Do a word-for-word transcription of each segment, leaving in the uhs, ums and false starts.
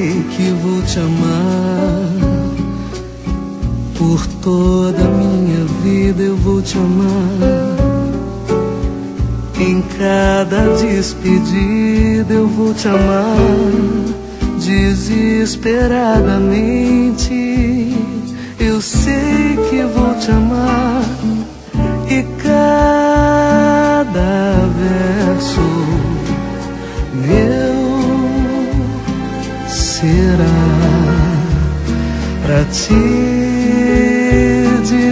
sei que vou te amar. Por toda a minha vida eu vou te amar. Em cada despedida eu vou te amar. Desesperadamente eu sei que vou te amar. E cada verso meu será pra te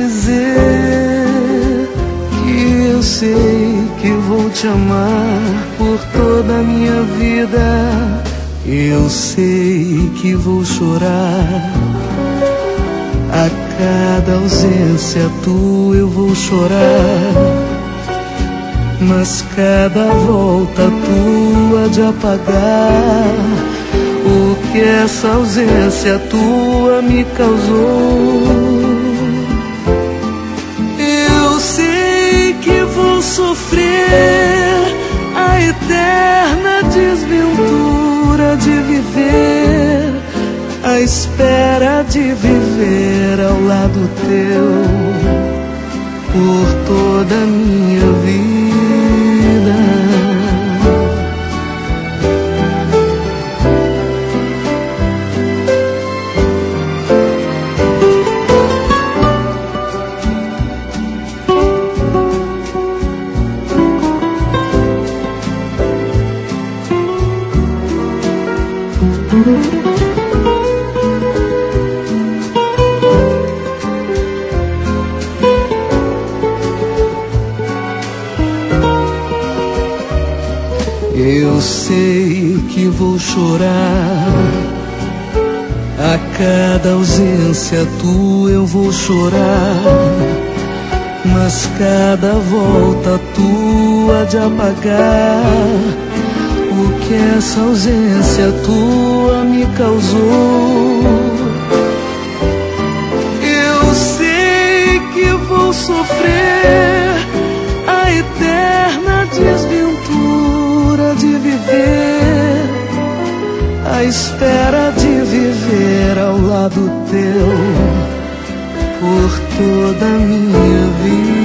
dizer que eu sei que vou te amar por toda a minha vida. Eu sei que vou chorar a cada ausência tua, eu vou chorar. Mas cada volta tua de apagar o que essa ausência tua me causou. Eu sei que vou sofrer a eterna desventura de viver, à espera de viver ao lado teu por toda a minha vida. Eu sei que vou chorar a cada ausência tua, eu vou chorar. Mas cada volta tua de apagar o que essa ausência tua me causou. Eu sei que vou sofrer a eterna desventura de viver, à espera de viver ao lado teu por toda a minha vida.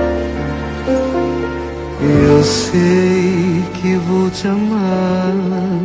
Eu sei que vou te amar.